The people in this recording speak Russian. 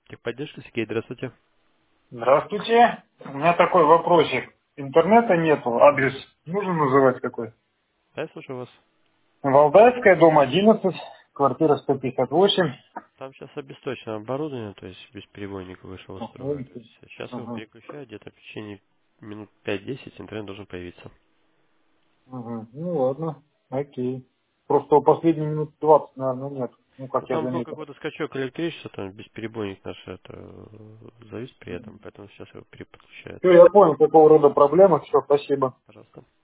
Техподдержка, Сергей, здравствуйте. Здравствуйте. У меня такой вопросик. Интернета нету. Адрес нужно называть какой? Да, я слушаю вас. Валдайская, дом 11, квартира 158. Там сейчас обесточено оборудование, то есть бесперебойник вышел из строя. То есть сейчас его Ага, переключают, где-то в течение минут 5-10 интернет должен появиться. ага. Ну ладно, окей. Просто последние минут 20, наверное, нет. Ну, Ну, как я там был заметил. какой-то скачок электричества, там бесперебойник наш это завис при этом, поэтому сейчас его переподключают. Все, я понял, какого рода проблема. Все, спасибо. Пожалуйста.